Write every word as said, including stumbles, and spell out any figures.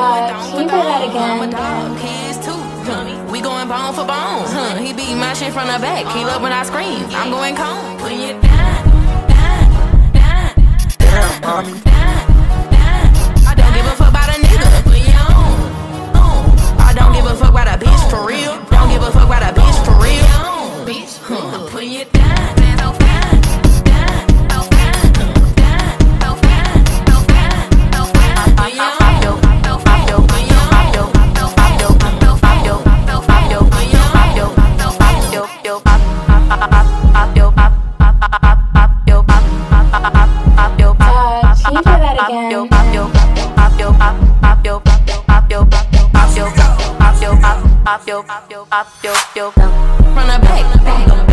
Uh, can you play that again? Kids too. Huh. We going bone for bone. Huh. He beat my shit from the back. He love when I scream. I'm going cold. When you down, down, down. Damn, mommy. I don't give a fuck about a nigga. When you on, on. I don't give a fuck about a bitch for real. Don't give a fuck about a bitch for real. Bitch, huh. When you down. From the back.